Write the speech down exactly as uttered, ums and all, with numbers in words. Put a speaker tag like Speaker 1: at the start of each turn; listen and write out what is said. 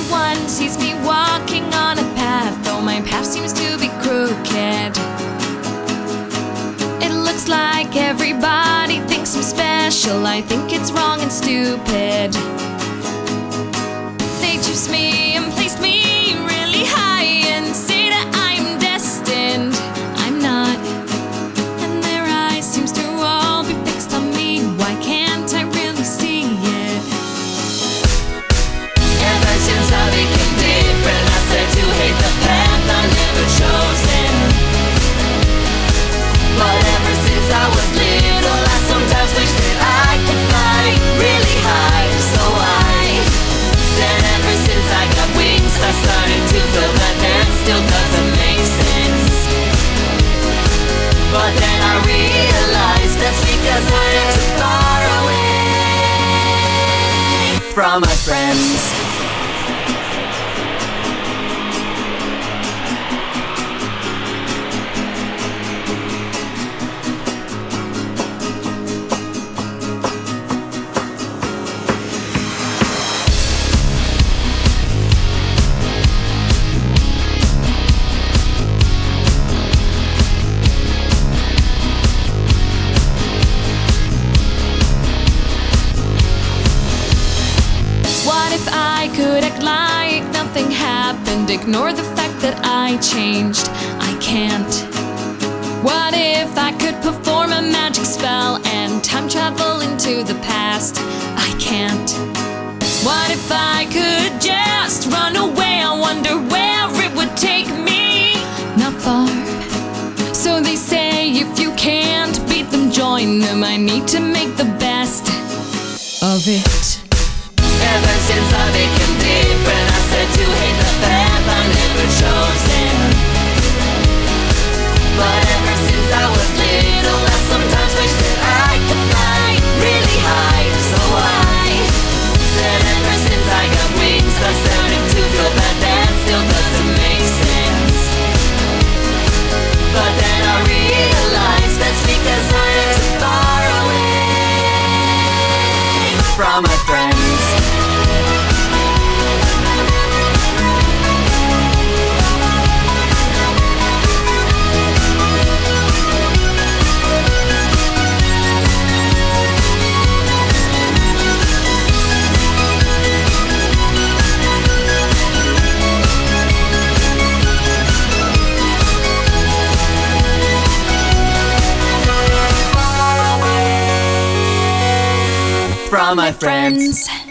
Speaker 1: Everyone sees me walking on a path, though my path seems to be crooked. It looks like everybody thinks I'm special. I think it's wrong and stupid. They choose me and place me really high and say that I'm destined. I'm not, and their eyes seems to all be fixed on me. Why can't I really see it?
Speaker 2: Ever since I became different, I started to hate the path I never chosen. But ever since I was little, I sometimes wish that I could fly really high. So I, then ever since I got wings, I started to feel that that still doesn't make sense. But then I realized that's because I am too far away from my friends.
Speaker 1: What if I could act like nothing happened? Ignore the fact that I changed. I can't. What if I could perform a magic spell and time travel into the past? I can't. What if I could just run away? I wonder where it would take me. Not far. So they say if you can't beat them, join them. I need to make the best of it.
Speaker 2: Ever since I became different, I started to hate the path I never chosen. But ever since I was little, I sometimes wish that I could fly really high. So I, then ever since I got wings, I started to feel that that still doesn't make sense. But then I realized that's because I am too far away from my friends. From my friends.